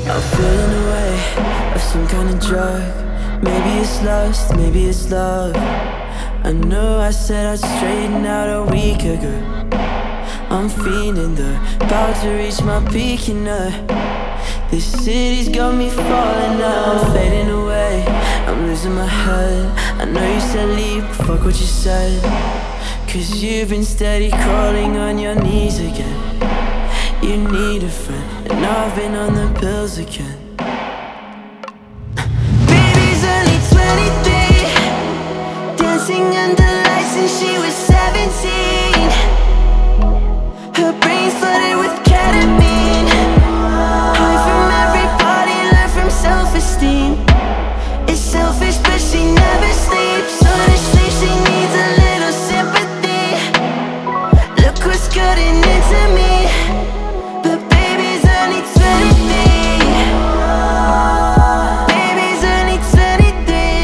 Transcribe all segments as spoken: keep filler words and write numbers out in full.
I'm feeling away of some kind of drug. Maybe it's lust, maybe it's love. I know I said I'd straighten out a week ago. I'm feeling the about to reach my peak, you know. This city's got me falling now. I'm fading away, I'm losing my head. I know you said leave, but fuck what you said. Cause you've been steady crawling on your knees again. You need a friend, and I've been on the pills again. Baby's only twenty-three, dancing under lights and she was seventeen. Her brain's flooded with ketamine. High from every party, learned from self-esteem. It's selfish but she never sleeps. Honestly, she needs a little sympathy. Look what's getting into me. But baby's only twenty-three. Baby's only twenty-three.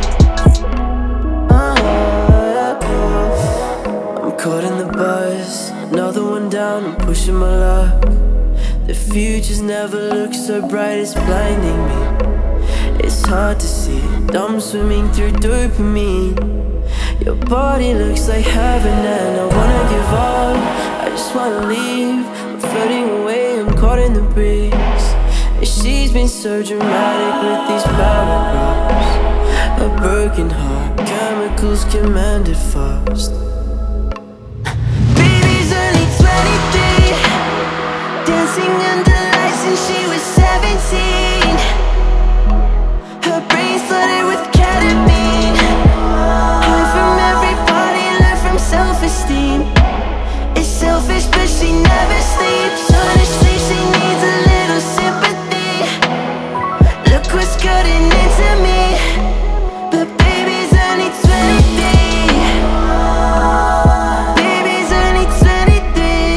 Oh, I'm caught in the buzz, another one down, I'm pushing my luck. The future's never looked so bright, it's blinding me. It's hard to see, I'm swimming through dopamine. Your body looks like heaven and I wanna give up, I just wanna leave. I'm floating away, I'm caught in the breeze. And she's been so dramatic with these paragraphs. A broken heart, chemicals commanded fast. Baby's only twenty-three, dancing under lights and she was seventeen. Her brain's flooded with ketamine. High from every party, learned from self-esteem. It's selfish but she never sleeps. Honestly, she needs a little sympathy. Look what's getting into me. But baby's only twenty-three. Baby's only twenty-three.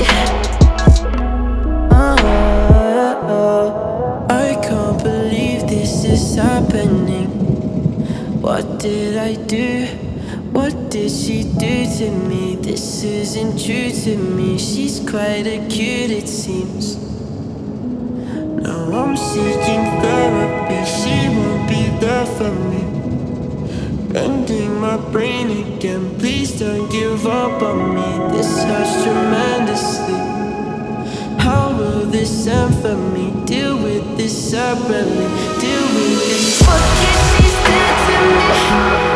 Oh, I can't believe this is happening. What did I do? What did she do to me? This isn't true to me. She's quite acute, it seems. Now I'm seeking therapy. She won't be there for me. Bending my brain again. Please don't give up on me. This hurts tremendously. How will this end for me? Deal with this separately. Deal with this. What can she do to me?